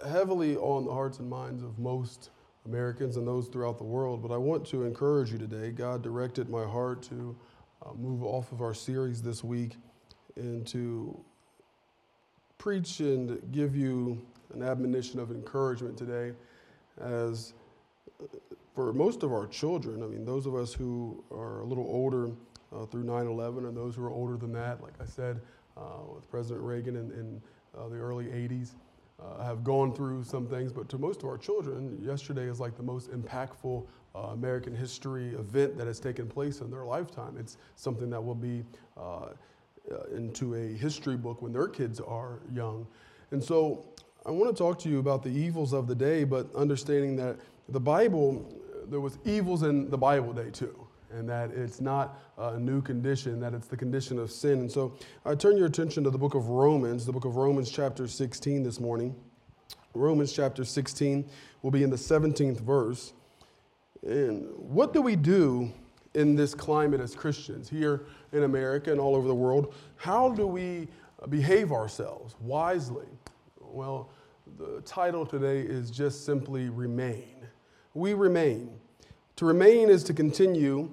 heavily on the hearts and minds of most Americans and those throughout the world, but I want to encourage you today. God directed my heart to move off of our series this week and to preach and give you an admonition of encouragement today as for most of our children, I mean, those of us who are a little older through 9/11 and those who are older than that, like I said, with President Reagan in the early 80s, have gone through some things, but to most of our children, yesterday is like the most impactful American history event that has taken place in their lifetime. It's something that will be into a history book when their kids are young. And so I want to talk to you about the evils of the day, but understanding that the Bible, there was evils in the Bible day too, and that it's not a new condition, that it's the condition of sin. And so I turn your attention to the book of Romans chapter 16 this morning. Romans chapter 16 will be in the 17th verse. And what do we do in this climate as Christians here in America and all over the world? How do we behave ourselves wisely? Well, the title today is just simply remain. We remain. To remain is to continue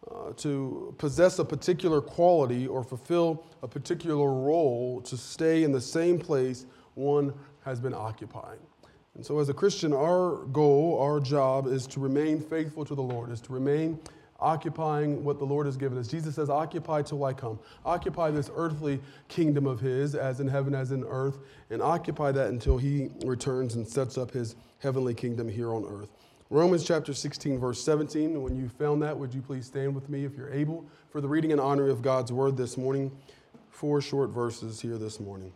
to possess a particular quality or fulfill a particular role, to stay in the same place one has been occupying. And so as a Christian, our goal, our job is to remain faithful to the Lord, is to remain occupying what the Lord has given us. Jesus says, occupy till I come. Occupy this earthly kingdom of his, as in heaven, as in earth, and occupy that until he returns and sets up his heavenly kingdom here on earth. Romans chapter 16, verse 17. When you found that, would you please stand with me if you're able for the reading and honor of God's word this morning? 4 short verses here this morning.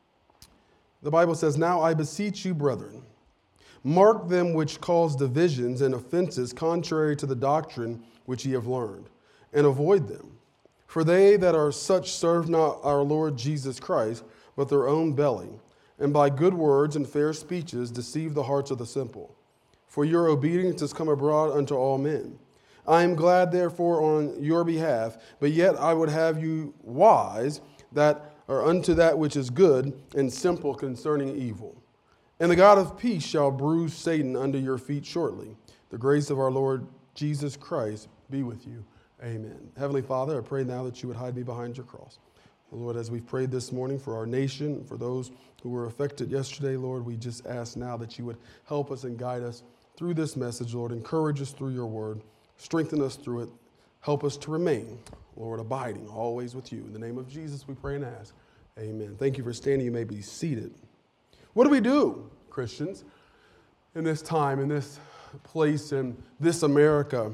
The Bible says, now I beseech you, brethren, mark them which cause divisions and offenses contrary to the doctrine which ye have learned, and avoid them. For they that are such serve not our Lord Jesus Christ, but their own belly, and by good words and fair speeches deceive the hearts of the simple. For your obedience is come abroad unto all men. I am glad, therefore, on your behalf, but yet I would have you wise that are unto that which is good, and simple concerning evil. And the God of peace shall bruise Satan under your feet shortly. The grace of our Lord Jesus Christ be with you. Amen. Heavenly Father, I pray now that you would hide me behind your cross. Lord, as we've prayed this morning for our nation, for those who were affected yesterday, Lord, we just ask now that you would help us and guide us through this message, Lord. Encourage us through your word. Strengthen us through it. Help us to remain, Lord, abiding always with you. In the name of Jesus, we pray and ask. Amen. Thank you for standing. You may be seated. What do we do, Christians, in this time, in this place, in this America?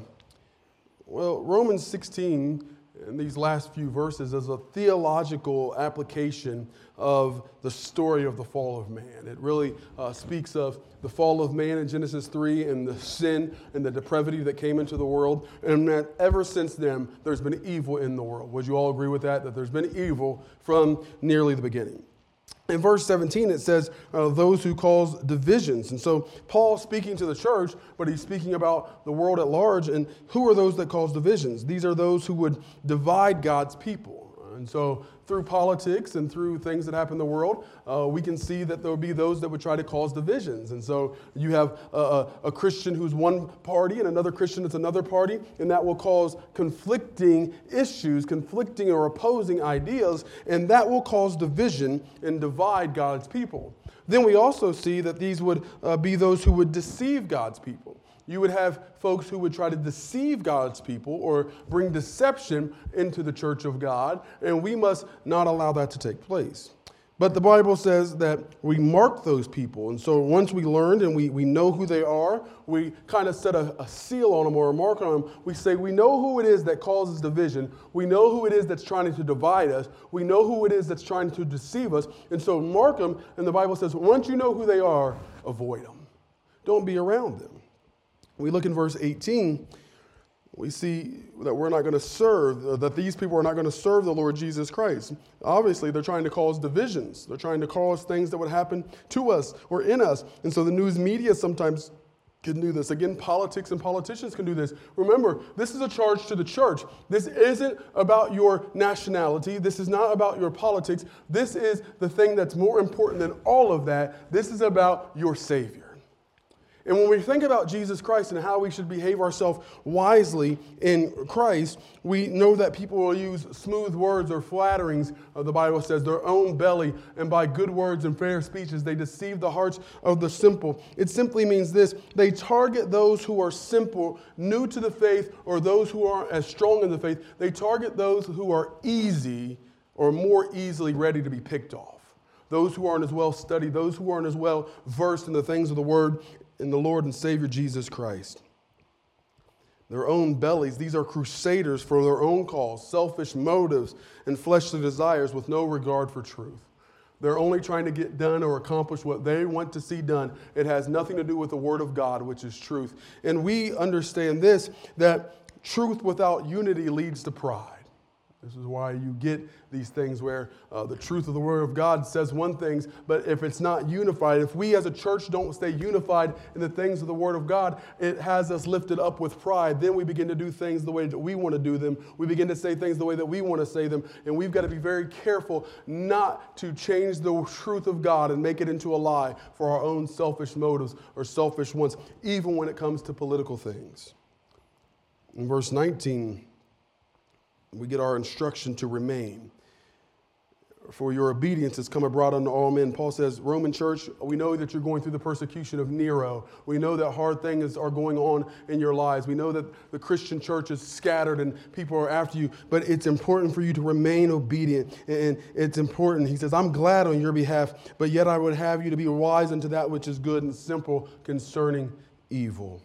Well, Romans 16, in these last few verses, is a theological application of the story of the fall of man. It really speaks of the fall of man in Genesis 3 and the sin and the depravity that came into the world, and that ever since then, there's been evil in the world. Would you all agree with that? That there's been evil from nearly the beginning. In verse 17, it says, those who cause divisions. And so Paul's speaking to the church, but he's speaking about the world at large. And who are those that cause divisions? These are those who would divide God's people. And so through politics and through things that happen in the world, we can see that there will be those that would try to cause divisions. And so you have a Christian who's one party and another Christian that's another party, and that will cause conflicting issues, conflicting or opposing ideas, and that will cause division and divide God's people. Then we also see that these would be those who would deceive God's people. You would have folks who would try to deceive God's people or bring deception into the church of God, and we must not allow that to take place. But the Bible says that we mark those people, and so once we learned and we know who they are, we kind of set a seal on them or a mark on them. We say we know who it is that causes division. We know who it is that's trying to divide us. We know who it is that's trying to deceive us, and so mark them, and the Bible says once you know who they are, avoid them. Don't be around them. We look in verse 18, we see that we're not going to serve, that these people are not going to serve the Lord Jesus Christ. Obviously, they're trying to cause divisions. They're trying to cause things that would happen to us or in us. And so the news media sometimes can do this. Again, politics and politicians can do this. Remember, this is a charge to the church. This isn't about your nationality. This is not about your politics. This is the thing that's more important than all of that. This is about your Savior. And when we think about Jesus Christ and how we should behave ourselves wisely in Christ, we know that people will use smooth words or flatterings, the Bible says, their own belly, and by good words and fair speeches, they deceive the hearts of the simple. It simply means this: they target those who are simple, new to the faith, or those who aren't as strong in the faith. They target those who are easy or more easily ready to be picked off. Those who aren't as well studied, those who aren't as well versed in the things of the Word, in the Lord and Savior Jesus Christ. Their own bellies, these are crusaders for their own cause, selfish motives and fleshly desires with no regard for truth. They're only trying to get done or accomplish what they want to see done. It has nothing to do with the Word of God, which is truth. And we understand this, that truth without unity leads to pride. This is why you get these things where the truth of the Word of God says one thing, but if it's not unified, if we as a church don't stay unified in the things of the Word of God, it has us lifted up with pride. Then we begin to do things the way that we want to do them. We begin to say things the way that we want to say them. And we've got to be very careful not to change the truth of God and make it into a lie for our own selfish motives or selfish wants, even when it comes to political things. In verse 19, we get our instruction to remain. For your obedience has come abroad unto all men. Paul says, Roman church, we know that you're going through the persecution of Nero. We know that hard things are going on in your lives. We know that the Christian church is scattered and people are after you. But it's important for you to remain obedient. And it's important. He says, I'm glad on your behalf, but yet I would have you to be wise unto that which is good and simple concerning evil.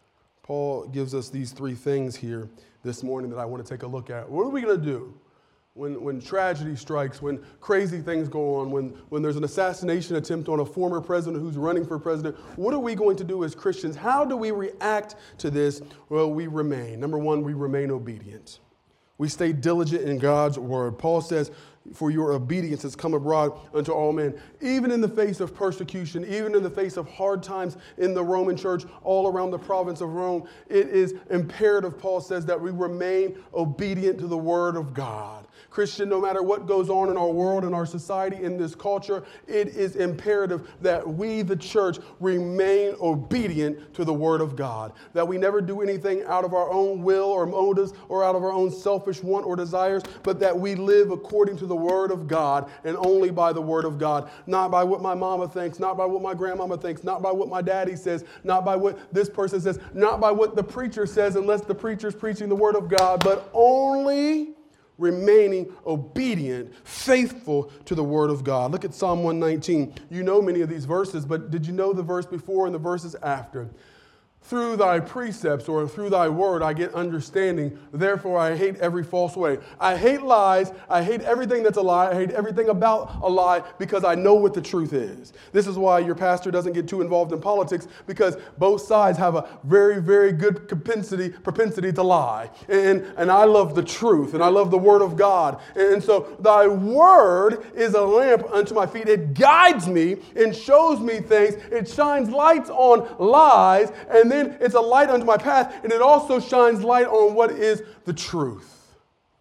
Paul gives us these three things here this morning that I want to take a look at. What are we going to do when tragedy strikes, when crazy things go on, when there's an assassination attempt on a former president who's running for president? What are we going to do as Christians? How do we react to this? Well, we remain. Number one, we remain obedient. We stay diligent in God's word. Paul says, for your obedience has come abroad unto all men. Even in the face of persecution, even in the face of hard times in the Roman church, all around the province of Rome, it is imperative, Paul says, that we remain obedient to the word of God. Christian, no matter what goes on in our world, in our society, in this culture, it is imperative that we, the church, remain obedient to the word of God. That we never do anything out of our own will or motives or out of our own selfish want or desires, but that we live according to the word of God and only by the word of God. Not by what my mama thinks, not by what my grandmama thinks, not by what my daddy says, not by what this person says, not by what the preacher says unless the preacher's preaching the word of God, but only remaining obedient, faithful to the word of God. Look at Psalm 119. You know many of these verses, but did you know the verse before and the verses after? Through thy precepts or through thy word, I get understanding. Therefore, I hate every false way. I hate lies. I hate everything that's a lie. I hate everything about a lie because I know what the truth is. This is why your pastor doesn't get too involved in politics, because both sides have a very, very good propensity to lie. And I love the truth, and I love the word of God. And so thy word is a lamp unto my feet. It guides me and shows me things. It shines lights on lies, and then it's a light unto my path, and it also shines light on what is the truth.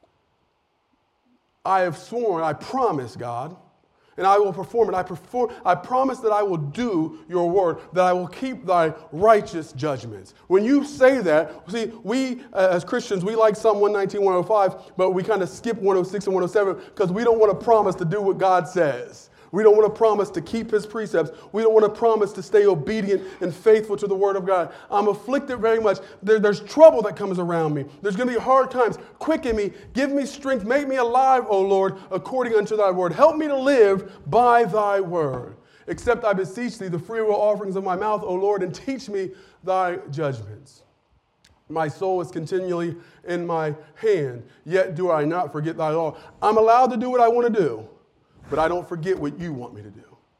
I have sworn, I promise, God, and I will perform it. I promise that I will do your word, that I will keep thy righteous judgments. When you say that, see, we as Christians, we like Psalm 119, 105, but we kind of skip 106 and 107 because we don't want to promise to do what God says. We don't want to promise to keep his precepts. We don't want to promise to stay obedient and faithful to the word of God. I'm afflicted very much. There's trouble that comes around me. There's going to be hard times. Quicken me. Give me strength. Make me alive, O Lord, according unto thy word. Help me to live by thy word. Accept, I beseech thee, the freewill offerings of my mouth, O Lord, and teach me thy judgments. My soul is continually in my hand, yet do I not forget thy law. I'm allowed to do what I want to do, but I don't forget what you want me to do.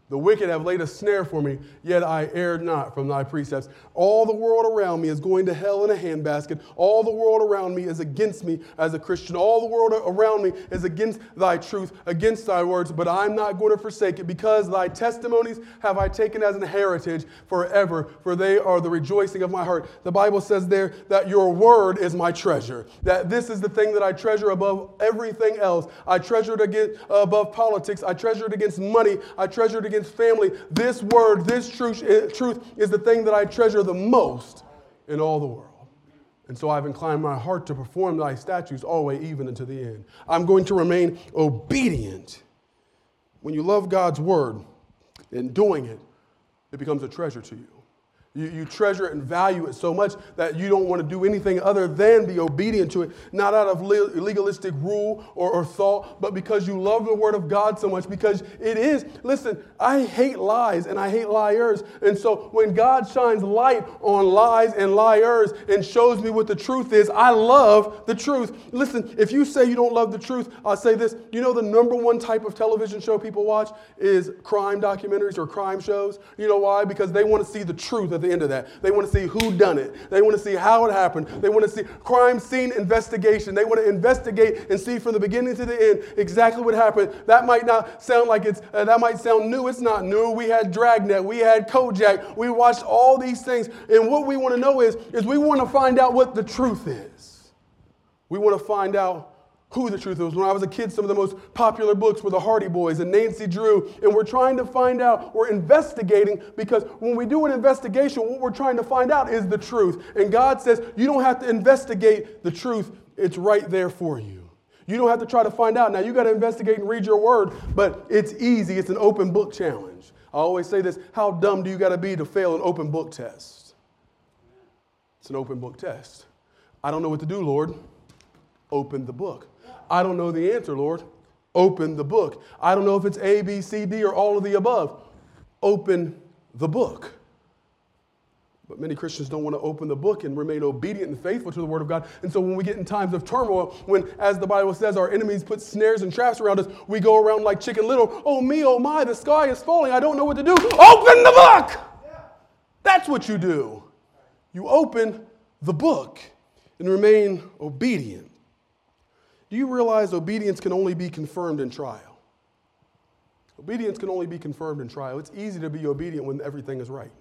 The wicked have laid a snare for me, yet I erred not from thy precepts. All the world around me is going to hell in a handbasket. All the world around me is against me as a Christian. All the world around me is against thy truth, against thy words, but I'm not going to forsake it, because thy testimonies have I taken as an heritage forever, for they are the rejoicing of my heart. The Bible says there that your word is my treasure, that this is the thing that I treasure above everything else. I treasure it above politics. I treasure it against money. I treasure it against family. This word, this truth is the thing that I treasure the most in all the world. And so I've inclined my heart to perform thy statutes always, even unto the end. I'm going to remain obedient. When you love God's word and doing it, it becomes a treasure to you. You treasure it and value it so much that you don't want to do anything other than be obedient to it, not out of legalistic rule or thought, but because you love the word of God so much, because it is. Listen, I hate lies and I hate liars. And so when God shines light on lies and liars and shows me what the truth is, I love the truth. Listen, if you say you don't love the truth, I'll say this. You know the number one type of television show people watch is crime documentaries or crime shows. You know why? Because they want to see the truth at the end of that. They want to see who done it. They want to see how it happened. They want to see crime scene investigation. They want to investigate and see from the beginning to the end exactly what happened. That might not sound like that might sound new. It's not new. We had Dragnet. We had Kojak. We watched all these things. And what we want to know is we want to find out what the truth is. We want to find out who the truth is. When I was a kid, some of the most popular books were the Hardy Boys and Nancy Drew, and we're trying to find out, we're investigating, because when we do an investigation, what we're trying to find out is the truth. And God says, you don't have to investigate the truth. It's right there for you. You don't have to try to find out. Now, you got to investigate and read your word, but it's easy. It's an open book challenge. I always say this, how dumb do you got to be to fail an open book test? It's an open book test. I don't know what to do, Lord. Open the book. I don't know the answer, Lord. Open the book. I don't know if it's A, B, C, D, or all of the above. Open the book. But many Christians don't want to open the book and remain obedient and faithful to the word of God. And so when we get in times of turmoil, when, as the Bible says, our enemies put snares and traps around us, we go around like Chicken Little. Oh me, oh my, the sky is falling. I don't know what to do. Open the book! That's what you do. You open the book and remain obedient. Do you realize obedience can only be confirmed in trial? Obedience can only be confirmed in trial. It's easy to be obedient when everything is right.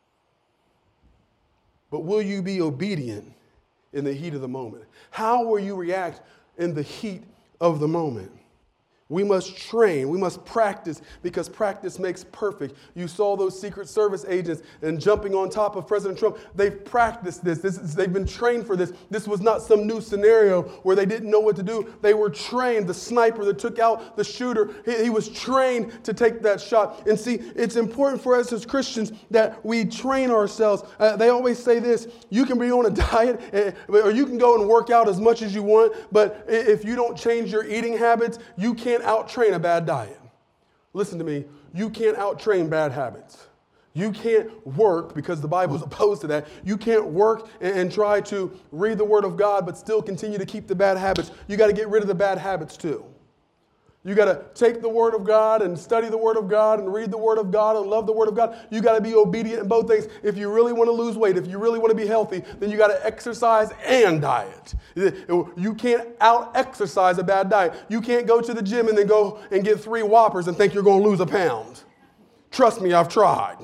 But will you be obedient in the heat of the moment? How will you react in the heat of the moment? We must train, we must practice, because practice makes perfect. You saw those Secret Service agents and jumping on top of President Trump. They've practiced this. They've been trained for this. This was not some new scenario where they didn't know what to do. They were trained. The sniper that took out the shooter, he was trained to take that shot. And see, it's important for us as Christians that we train ourselves. They always say this, you can be on a diet or you can go and work out as much as you want, but if you don't change your eating habits, you can't out-train a bad diet. Listen to me. You can't out-train bad habits. You can't work, because the Bible is opposed to that. You can't work and try to read the Word of God but still continue to keep the bad habits. You got to get rid of the bad habits too. You got to take the Word of God and study the Word of God and read the Word of God and love the Word of God. You got to be obedient in both things. If you really want to lose weight, if you really want to be healthy, then you got to exercise and diet. You can't out-exercise a bad diet. You can't go to the gym and then go and get 3 Whoppers and think you're going to lose a pound. Trust me, I've tried.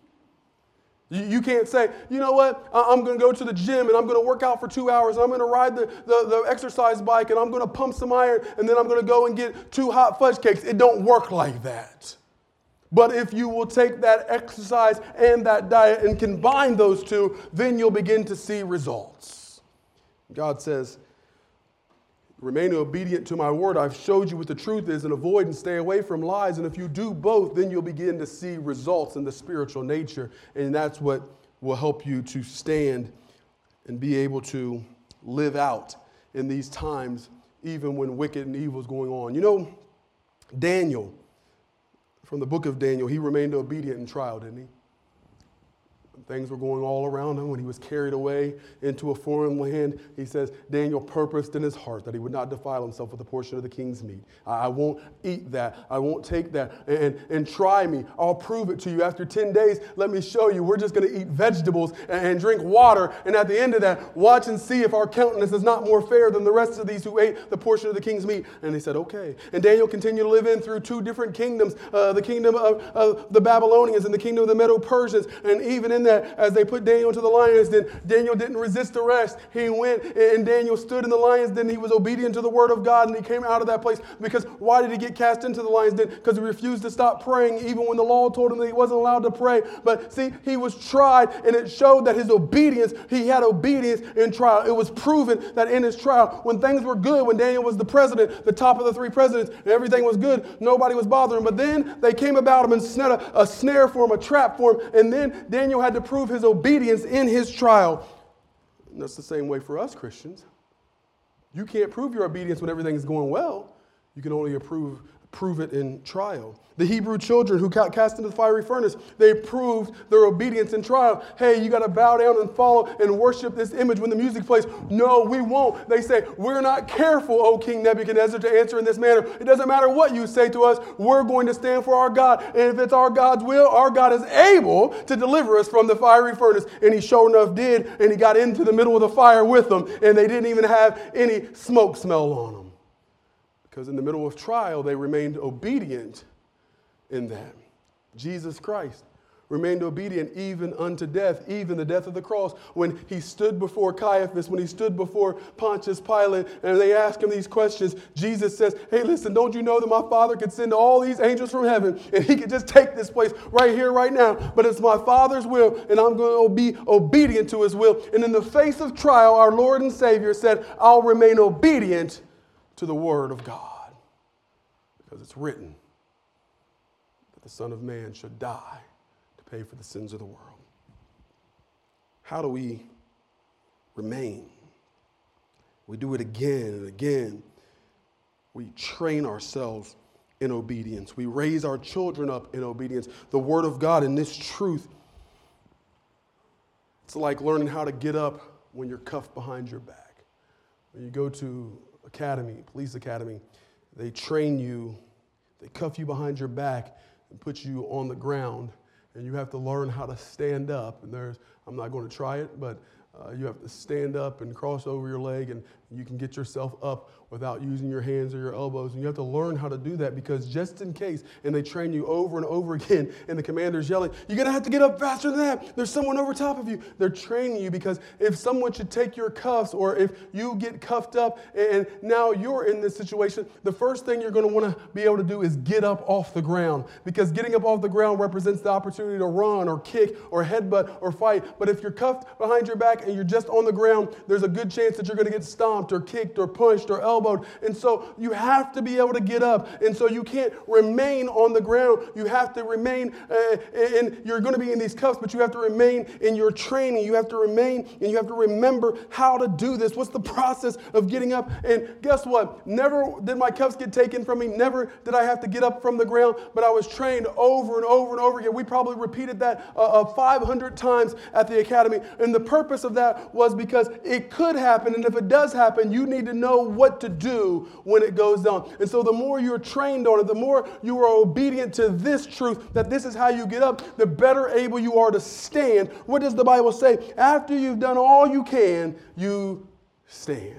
You can't say, you know what, I'm going to go to the gym and I'm going to work out for 2 hours. And I'm going to ride the exercise bike and I'm going to pump some iron and then I'm going to go and get 2 hot fudge cakes. It don't work like that. But if you will take that exercise and that diet and combine those two, then you'll begin to see results. God says, remain obedient to my word. I've showed you what the truth is, and avoid and stay away from lies. And if you do both, then you'll begin to see results in the spiritual nature. And that's what will help you to stand and be able to live out in these times, even when wicked and evil is going on. You know, Daniel, from the book of Daniel, he remained obedient in trial, didn't he? Things were going all around him when he was carried away into a foreign land. He says, Daniel purposed in his heart that he would not defile himself with a portion of the king's meat. I won't eat that. I won't take that. And try me. I'll prove it to you. After 10 days, let me show you. We're just going to eat vegetables and drink water. And at the end of that, watch and see if our countenance is not more fair than the rest of these who ate the portion of the king's meat. And they said, okay. And Daniel continued to live in through two different kingdoms, the kingdom of the Babylonians and the kingdom of the Medo-Persians. And even in that, as they put Daniel into the lions, then Daniel didn't resist arrest. He went and Daniel stood in the lions den. He was obedient to the word of God and he came out of that place. Because why did he get cast into the lions den? Because he refused to stop praying even when the law told him that he wasn't allowed to pray. But see, he was tried and it showed that his obedience, he had obedience in trial. It was proven that in his trial, when things were good, when Daniel was the president, the top of the three presidents, and everything was good, nobody was bothering him. But then they came about him and set a snare for him, a trap for him, and then Daniel had to prove his obedience in his trial. And that's the same way for us Christians. You can't prove your obedience when everything is going well. You can only prove it in trial. The Hebrew children who got cast into the fiery furnace, they proved their obedience in trial. Hey, you got to bow down and follow and worship this image when the music plays. No, we won't. They say, we're not careful, O King Nebuchadnezzar, to answer in this manner. It doesn't matter what you say to us. We're going to stand for our God. And if it's our God's will, our God is able to deliver us from the fiery furnace. And he sure enough did. And he got into the middle of the fire with them. And they didn't even have any smoke smell on them. Because in the middle of trial, they remained obedient in that. Jesus Christ remained obedient even unto death, even the death of the cross. When he stood before Caiaphas, when he stood before Pontius Pilate, and they asked him these questions, Jesus says, hey, listen, don't you know that my Father could send all these angels from heaven, and he could just take this place right here, right now, but it's my Father's will, and I'm going to be obedient to his will. And in the face of trial, our Lord and Savior said, I'll remain obedient to the word of God, because it's written that the Son of Man should die to pay for the sins of the world. How do we remain? We do it again and again. We train ourselves in obedience. We raise our children up in obedience. The word of God and this truth, it's like learning how to get up when you're cuffed behind your back. When you go to police academy, they train you, they cuff you behind your back and put you on the ground, and you have to learn how to stand up. And I'm not going to try it, but you have to stand up and cross over your leg, and you can get yourself up without using your hands or your elbows. And you have to learn how to do that, because just in case, and they train you over and over again, and the commander's yelling, you're going to have to get up faster than that. There's someone over top of you. They're training you, because if someone should take your cuffs, or if you get cuffed up and now you're in this situation, the first thing you're going to want to be able to do is get up off the ground, because getting up off the ground represents the opportunity to run or kick or headbutt or fight. But if you're cuffed behind your back and you're just on the ground, there's a good chance that you're going to get stomped or kicked or punched or elbowed. And so you have to be able to get up. And so you can't remain on the ground. You have to remain, and you're going to be in these cuffs, but you have to remain in your training. You have to remain, and you have to remember how to do this. What's the process of getting up? And guess what? Never did my cuffs get taken from me. Never did I have to get up from the ground, but I was trained over and over and over again. We probably repeated that 500 times at the academy. And the purpose of that was because it could happen, and if it does happen, you need to know what to do when it goes down. And so the more you're trained on it, the more you are obedient to this truth, that this is how you get up, the better able you are to stand. What does the Bible say? After you've done all you can, you stand.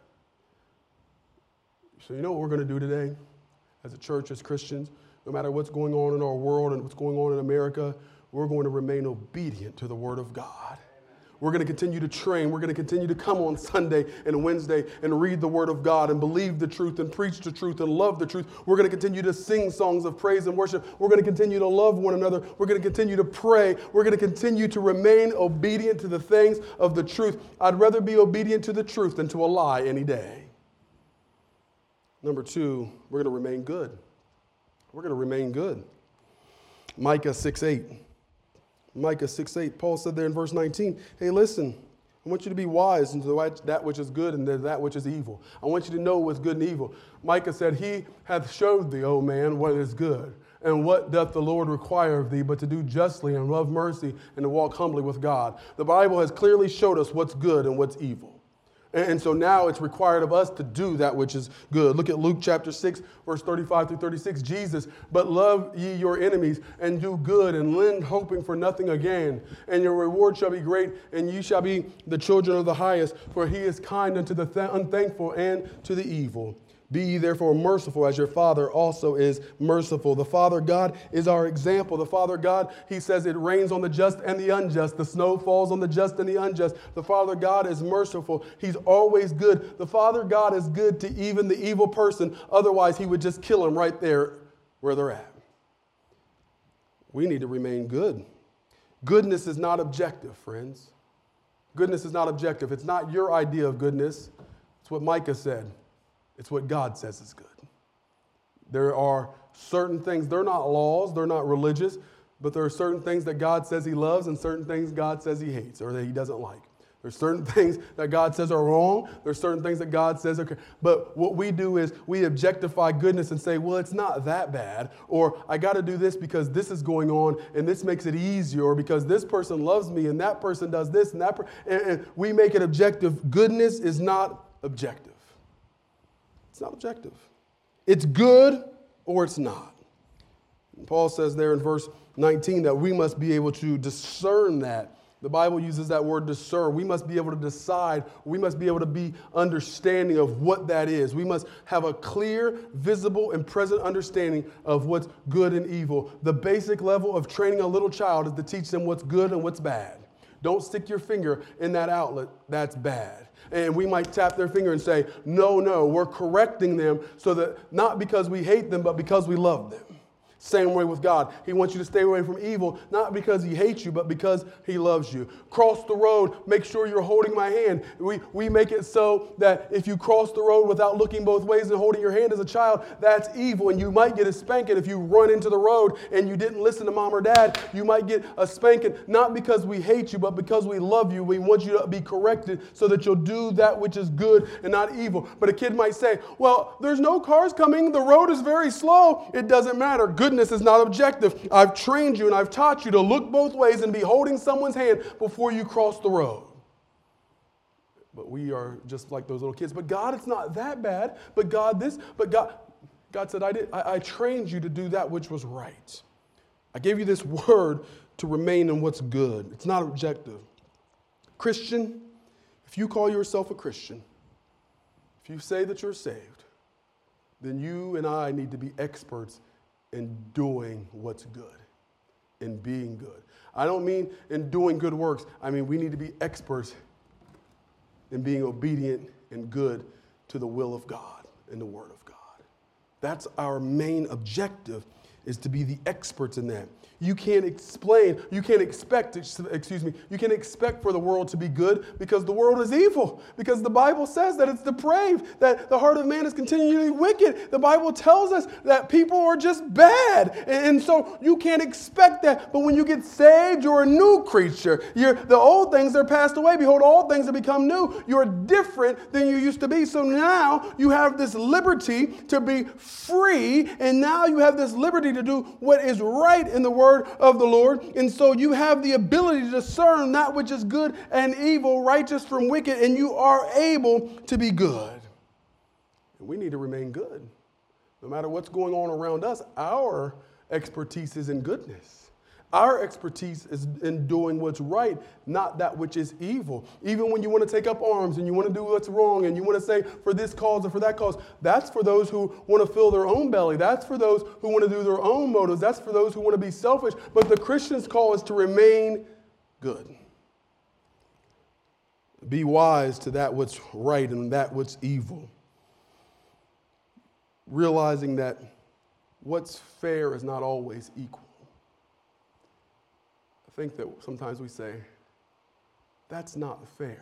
So you know what we're going to do today as a church, as Christians? No matter what's going on in our world and what's going on in America, we're going to remain obedient to the Word of God. We're going to continue to train. We're going to continue to come on Sunday and Wednesday and read the Word of God and believe the truth and preach the truth and love the truth. We're going to continue to sing songs of praise and worship. We're going to continue to love one another. We're going to continue to pray. We're going to continue to remain obedient to the things of the truth. I'd rather be obedient to the truth than to a lie any day. Number two, we're going to remain good. We're going to remain good. Micah 6:8. Micah 6:8, Paul said there in verse 19, hey, listen, I want you to be wise into that which is good and that which is evil. I want you to know what's good and evil. Micah said, he hath showed thee, O man, what is good. And what doth the Lord require of thee but to do justly and love mercy and to walk humbly with God? The Bible has clearly showed us what's good and what's evil. And so now it's required of us to do that which is good. Look at Luke chapter 6, verse 35 through 36. Jesus, but love ye your enemies and do good and lend hoping for nothing again. And your reward shall be great and ye shall be the children of the highest. For he is kind unto the unthankful and to the evil. Be ye therefore merciful as your Father also is merciful. The Father God is our example. The Father God, he says it rains on the just and the unjust. The snow falls on the just and the unjust. The Father God is merciful. He's always good. The Father God is good to even the evil person. Otherwise, he would just kill him right there where they're at. We need to remain good. Goodness is not objective, friends. Goodness is not objective. It's not your idea of goodness. It's what Micah said. It's what God says is good. There are certain things, they're not laws, they're not religious, but there are certain things that God says he loves and certain things God says he hates or that he doesn't like. There's certain things that God says are wrong. There's certain things that God says are okay. But what we do is we objectify goodness and say, well, it's not that bad. Or I got to do this because this is going on and this makes it easier. Or because this person loves me and that person does this and that. And we make it objective. Goodness is not objective. It's not objective. It's good or it's not. And Paul says there in verse 19 that we must be able to discern that. The Bible uses that word discern. We must be able to decide. We must be able to be understanding of what that is. We must have a clear, visible, and present understanding of what's good and evil. The basic level of training a little child is to teach them what's good and what's bad. Don't stick your finger in that outlet. That's bad. And we might tap their finger and say, no, we're correcting them so that not because we hate them, but because we love them. Same way with God. He wants you to stay away from evil, not because he hates you, but because he loves you. Cross the road, make sure you're holding my hand. We make it so that if you cross the road without looking both ways and holding your hand as a child, that's evil. And you might get a spanking if you run into the road and you didn't listen to mom or dad. You might get a spanking, not because we hate you, but because we love you. We want you to be corrected so that you'll do that which is good and not evil. But a kid might say, well, there's no cars coming. The road is very slow. It doesn't matter. Goodness is not objective. I've trained you and I've taught you to look both ways and be holding someone's hand before you cross the road. But we are just like those little kids. But God, it's not that bad. But God, God said, I trained you to do that which was right. I gave you this word to remain in what's good. It's not objective. Christian, if you call yourself a Christian, if you say that you're saved, then you and I need to be experts in doing what's good, in being good. I don't mean in doing good works. I mean, we need to be experts in being obedient and good to the will of God and the Word of God. That's our main objective, is to be the experts in that. You can't expect for the world to be good because the world is evil. Because the Bible says that it's depraved, that the heart of man is continually wicked. The Bible tells us that people are just bad. And so you can't expect that. But when you get saved, you're a new creature. The old things are passed away. Behold, all things have become new. You're different than you used to be. So now you have this liberty to be free. And now you have this liberty to do what is right in the word of the Lord. And so you have the ability to discern that which is good and evil, righteous from wicked, and you are able to be good. And we need to remain good. No matter what's going on around us, our expertise is in goodness. Our expertise is in doing what's right, not that which is evil. Even when you want to take up arms and you want to do what's wrong and you want to say for this cause or for that cause, that's for those who want to fill their own belly. That's for those who want to do their own motives. That's for those who want to be selfish. But the Christian's call is to remain good. Be wise to that what's right and that what's evil. Realizing that what's fair is not always equal. I think that sometimes we say, that's not fair.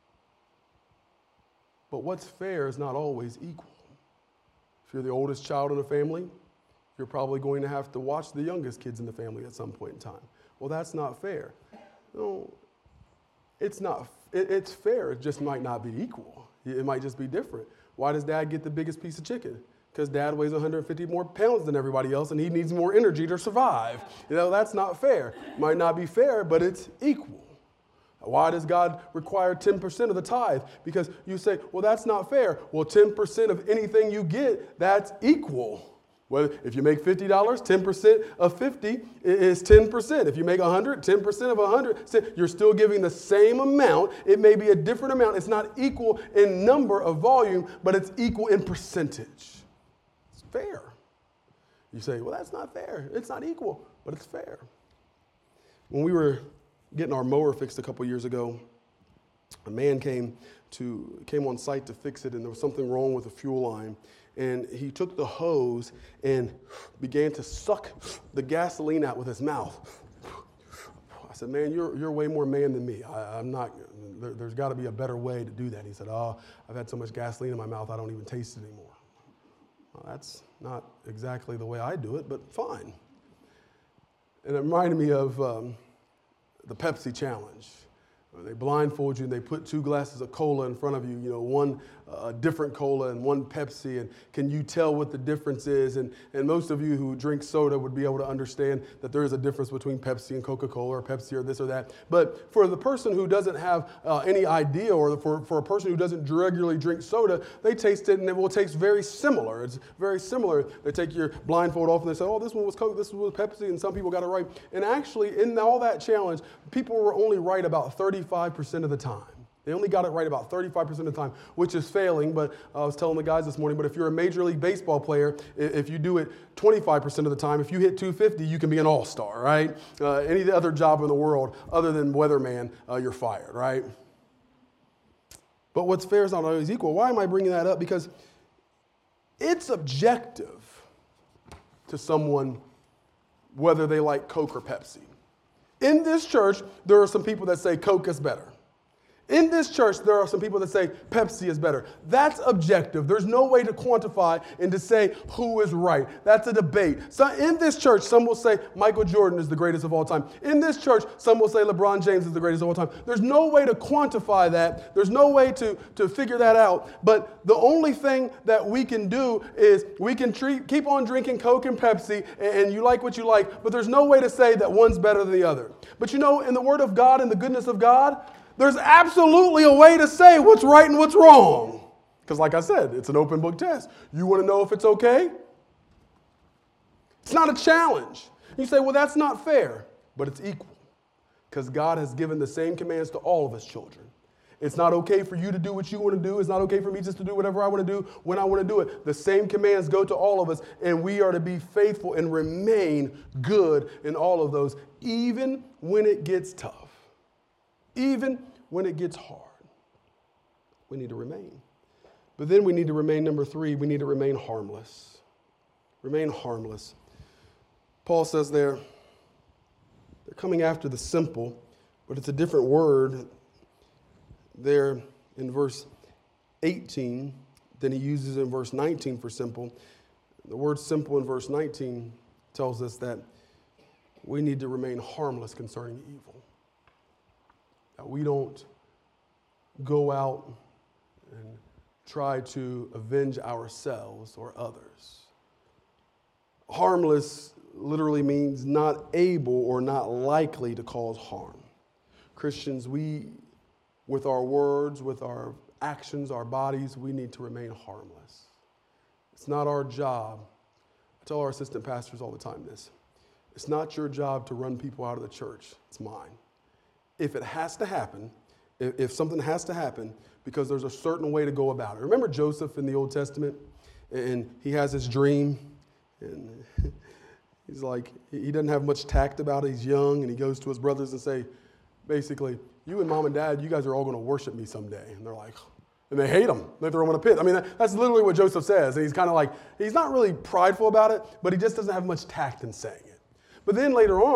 But what's fair is not always equal. If you're the oldest child in a family, you're probably going to have to watch the youngest kids in the family at some point in time. Well, that's not fair. No, it's not. It's fair. It just might not be equal. It might just be different. Why does dad get the biggest piece of chicken? because dad weighs 150 more pounds than everybody else and he needs more energy to survive. That's not fair. Might not be fair, but it's equal. Why does God require 10% of the tithe? Because you say, well, that's not fair. Well, 10% of anything you get, that's equal. Well, if you make $50, 10% of 50 is 10%. If you make 100, 10% of 100, you're still giving the same amount. It may be a different amount. It's not equal in number of volume, but it's equal in percentage. It's fair. You say, well, that's not fair. It's not equal, but it's fair. When we were getting our mower fixed a couple years ago, a man came on site to fix it, and there was something wrong with the fuel line. And he took the hose and began to suck the gasoline out with his mouth. I said, man, you're way more man than me. I'm not, there's got to be a better way to do that. He said, I've had so much gasoline in my mouth, I don't even taste it anymore. Well, that's not exactly the way I do it, but fine. And it reminded me of the Pepsi challenge. They blindfold you and they put 2 glasses of cola in front of you, one different cola and one Pepsi, and can you tell what the difference is? And most of you who drink soda would be able to understand that there is a difference between Pepsi and Coca-Cola or Pepsi or this or that. But for the person who doesn't have any idea, or for a person who doesn't regularly drink soda, they taste it and it will taste very similar. It's very similar. They take your blindfold off and they say, oh, this one was Coke, this one was Pepsi, and some people got it right. And actually, in all that challenge, people were only right about 35% of the time. They only got it right about 35% of the time, which is failing. But I was telling the guys this morning, but if you're a Major League Baseball player, if you do it 25% of the time, if you hit 250, you can be an all-star, right? Any other job in the world other than weatherman, you're fired, right? But what's fair is not always equal. Why am I bringing that up? Because it's objective to someone whether they like Coke or Pepsi. In this church, there are some people that say Coke is better. In this church, there are some people that say Pepsi is better. That's objective. There's no way to quantify and to say who is right. That's a debate. So in this church, some will say Michael Jordan is the greatest of all time. In this church, some will say LeBron James is the greatest of all time. There's no way to quantify that. There's no way to figure that out. But the only thing that we can do is we can keep on drinking Coke and Pepsi, and you like what you like, but there's no way to say that one's better than the other. But in the Word of God and the goodness of God, there's absolutely a way to say what's right and what's wrong. Because like I said, it's an open book test. You want to know if it's okay? It's not a challenge. You say, well, that's not fair, but it's equal. Because God has given the same commands to all of his children. It's not okay for you to do what you want to do. It's not okay for me just to do whatever I want to do when I want to do it. The same commands go to all of us, and we are to be faithful and remain good in all of those, even when it gets tough. Even when it gets hard, we need to remain. But then we need to remain, number 3, we need to remain harmless. Remain harmless. Paul says they're coming after the simple, but it's a different word there in verse 18 than he uses in verse 19 for simple. The word simple in verse 19 tells us that we need to remain harmless concerning evil. That we don't go out and try to avenge ourselves or others. Harmless literally means not able or not likely to cause harm. Christians, we, with our words, with our actions, our bodies, we need to remain harmless. It's not our job. I tell our assistant pastors all the time this. It's not your job to run people out of the church. It's mine. If it has to happen, if something has to happen, because there's a certain way to go about it. Remember Joseph in the Old Testament? And he has his dream, and he's like, he doesn't have much tact about it. He's young, and he goes to his brothers and say, basically, you and mom and dad, you guys are all going to worship me someday. And they're like, and they hate him. They throw him in a pit. I mean, that's literally what Joseph says. And he's kind of like, he's not really prideful about it, but he just doesn't have much tact in saying it. But then later on,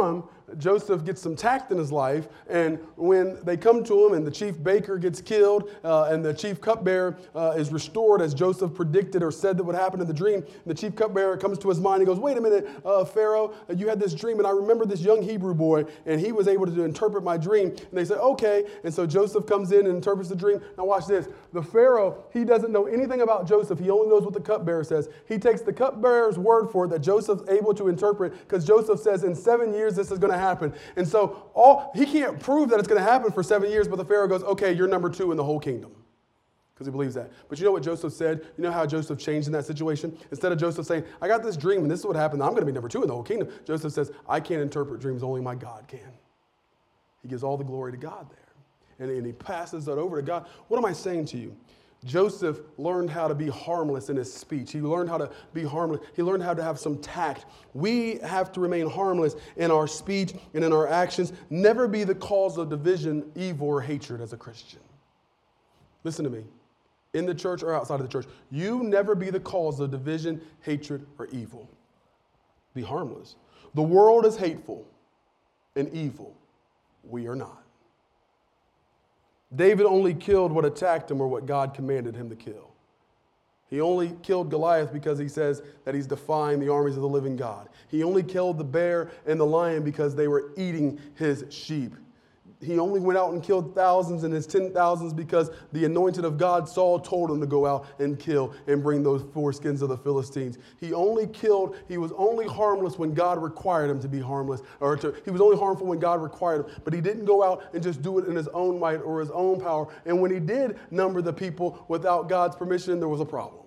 Joseph gets some tact in his life, and when they come to him and the chief baker gets killed and the chief cupbearer is restored as Joseph predicted or said that would happen in the dream, the chief cupbearer comes to his mind. He goes, wait a minute, Pharaoh, you had this dream, and I remember this young Hebrew boy, and he was able to interpret my dream. And they say, okay. And so Joseph comes in and interprets the dream. Now watch this. The Pharaoh, he doesn't know anything about Joseph. He only knows what the cupbearer says. He takes the cupbearer's word for it that Joseph's able to interpret, because Joseph says in 7 years this is going to happen. And so he can't prove that it's going to happen for 7 years, but the Pharaoh goes, okay, you're number 2 in the whole kingdom. Because he believes that. But you know what Joseph said? You know how Joseph changed in that situation? Instead of Joseph saying, I got this dream and this is what happened, I'm going to be number 2 in the whole kingdom. Joseph says, I can't interpret dreams, only my God can. He gives all the glory to God there. And he passes that over to God. What am I saying to you? Joseph learned how to be harmless in his speech. He learned how to be harmless. He learned how to have some tact. We have to remain harmless in our speech and in our actions. Never be the cause of division, evil, or hatred as a Christian. Listen to me. In the church or outside of the church, you never be the cause of division, hatred, or evil. Be harmless. The world is hateful and evil. We are not. David only killed what attacked him or what God commanded him to kill. He only killed Goliath because he says that he's defying the armies of the living God. He only killed the bear and the lion because they were eating his sheep. He only went out and killed thousands and his 10,000s because the anointed of God, Saul, told him to go out and kill and bring those foreskins of the Philistines. He was only harmless when God required him to be harmless. He was only harmful when God required him. But he didn't go out and just do it in his own might or his own power. And when he did number the people without God's permission, there was a problem.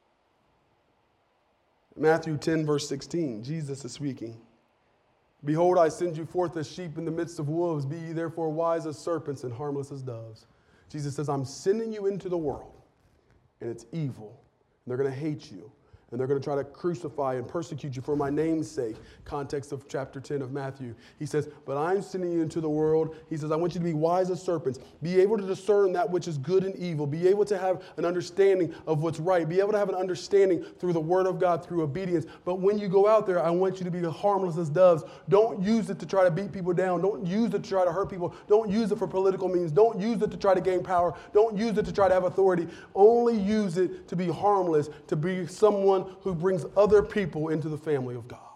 Matthew 10, verse 16, Jesus is speaking. Behold, I send you forth as sheep in the midst of wolves. Be ye therefore wise as serpents and harmless as doves. Jesus says, I'm sending you into the world, and it's evil. And they're going to hate you. And they're going to try to crucify and persecute you for my name's sake. Context of chapter 10 of Matthew. He says, but I'm sending you into the world. He says, I want you to be wise as serpents. Be able to discern that which is good and evil. Be able to have an understanding of what's right. Be able to have an understanding through the word of God, through obedience. But when you go out there, I want you to be harmless as doves. Don't use it to try to beat people down. Don't use it to try to hurt people. Don't use it for political means. Don't use it to try to gain power. Don't use it to try to have authority. Only use it to be harmless, to be someone who brings other people into the family of God.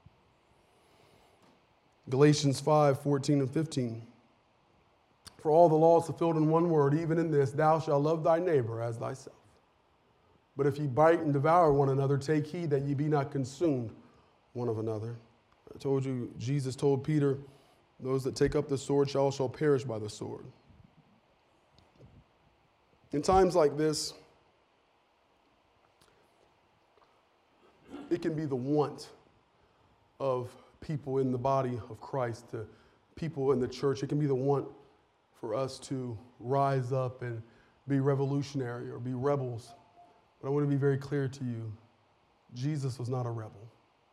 Galatians 5, 14 and 15. For all the law is fulfilled in one word, even in this, thou shalt love thy neighbor as thyself. But if ye bite and devour one another, take heed that ye be not consumed one of another. I told you, Jesus told Peter, those that take up the sword shall perish by the sword. In times like this, it can be the want of people in the body of Christ, to people in the church. It can be the want for us to rise up and be revolutionary or be rebels. But I want to be very clear to you, Jesus was not a rebel.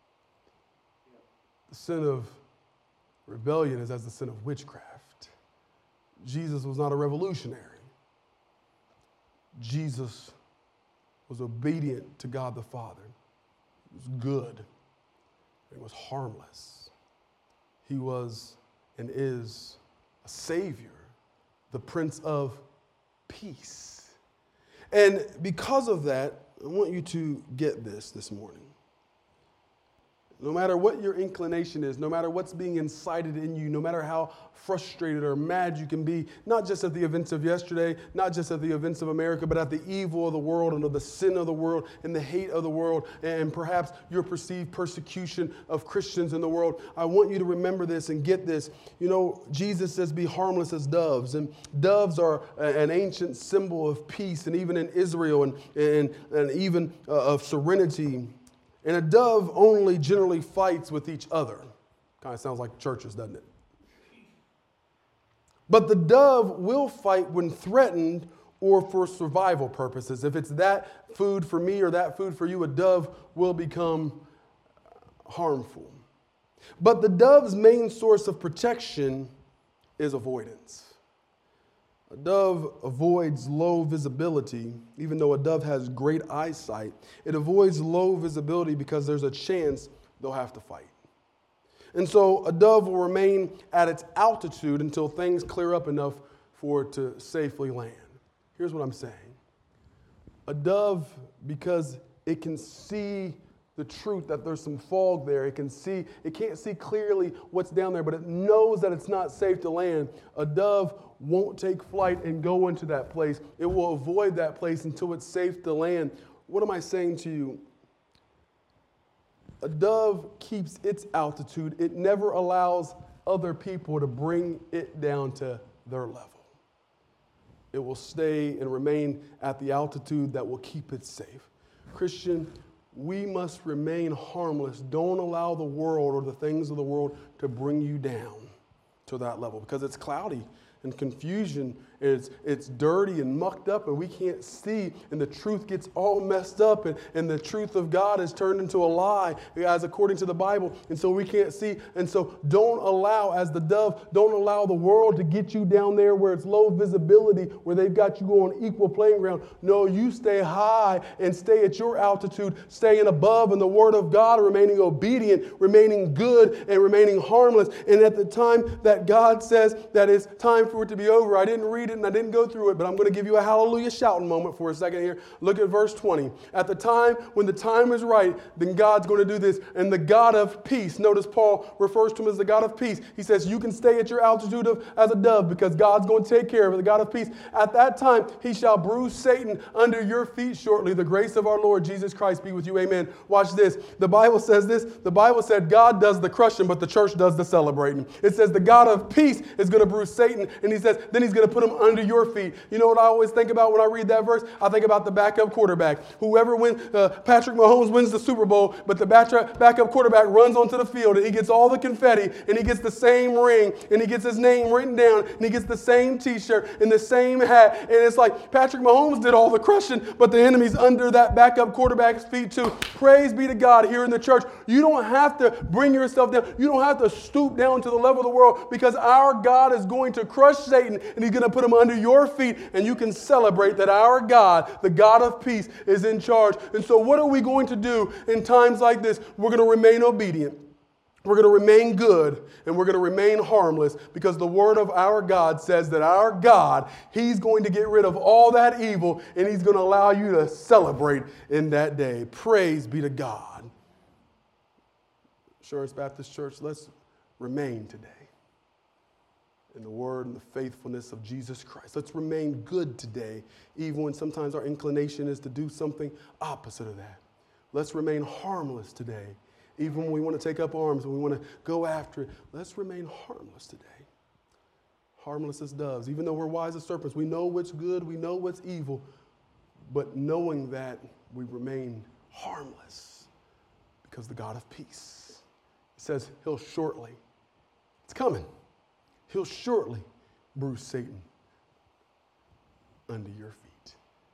The sin of rebellion is as the sin of witchcraft. Jesus was not a revolutionary. Jesus was obedient to God the Father. He was good. He was harmless. He was and is a Savior, the Prince of Peace. And because of that, I want you to get this morning. No matter what your inclination is, no matter what's being incited in you, no matter how frustrated or mad you can be, not just at the events of yesterday, not just at the events of America, but at the evil of the world and of the sin of the world and the hate of the world and perhaps your perceived persecution of Christians in the world, I want you to remember this and get this. You know, Jesus says, be harmless as doves. And doves are an ancient symbol of peace, and even in Israel and even of serenity. And a dove only generally fights with each other. Kind of sounds like churches, doesn't it? But the dove will fight when threatened or for survival purposes. If it's that food for me or that food for you, a dove will become harmful. But the dove's main source of protection is avoidance. A dove avoids low visibility, even though a dove has great eyesight. It avoids low visibility because there's a chance they'll have to fight. And so a dove will remain at its altitude until things clear up enough for it to safely land. Here's what I'm saying. A dove, because it can see the truth that there's some fog there. It can't see clearly what's down there, but it knows that it's not safe to land. A dove won't take flight and go into that place. It will avoid that place until it's safe to land. What am I saying to you? A dove keeps its altitude. It never allows other people to bring it down to their level. It will stay and remain at the altitude that will keep it safe. Christian, we must remain harmless. Don't allow the world or the things of the world to bring you down to that level, because it's cloudy and confusion. It's dirty and mucked up, and we can't see, and the truth gets all messed up, and the truth of God is turned into a lie, as according to the Bible, and so we can't see. And so don't allow, as the dove, don't allow the world to get you down there where it's low visibility, where they've got you on equal playing ground. No, you stay high and stay at your altitude, staying above in the Word of God, remaining obedient, remaining good, and remaining harmless. And at the time that God says that it's time for it to be over, I didn't read it and I didn't go through it, but I'm going to give you a hallelujah shouting moment for a second here. Look at verse 20. At the time, when the time is right, then God's going to do this. And the God of peace, notice Paul refers to him as the God of peace. He says, you can stay at your altitude as a dove because God's going to take care of it, the God of peace. At that time, he shall bruise Satan under your feet shortly. The grace of our Lord Jesus Christ be with you. Amen. Watch this. The Bible says this. The Bible said God does the crushing, but the church does the celebrating. It says the God of peace is going to bruise Satan, and he says, then he's going to put him under your feet. You know what I always think about when I read that verse? I think about the backup quarterback. Whoever wins, Patrick Mahomes wins the Super Bowl, but the backup quarterback runs onto the field and he gets all the confetti and he gets the same ring and he gets his name written down and he gets the same t-shirt and the same hat. And it's like Patrick Mahomes did all the crushing, but the enemy's under that backup quarterback's feet too. Praise be to God here in the church. You don't have to bring yourself down. You don't have to stoop down to the level of the world, because our God is going to crush Satan and he's going to put him under your feet, and you can celebrate that our God, the God of peace, is in charge. And so what are we going to do in times like this? We're going to remain obedient. We're going to remain good, and we're going to remain harmless, because the word of our God says that our God, he's going to get rid of all that evil, and he's going to allow you to celebrate in that day. Praise be to God. Assurance Baptist Church, let's remain today in the word and the faithfulness of Jesus Christ. Let's remain good today, even when sometimes our inclination is to do something opposite of that. Let's remain harmless today, even when we want to take up arms and we want to go after it. Let's remain harmless today. Harmless as doves. Even though we're wise as serpents, we know what's good, we know what's evil, but knowing that, we remain harmless because the God of peace, he says he'll shortly, it's coming, he'll shortly bruise Satan under your feet.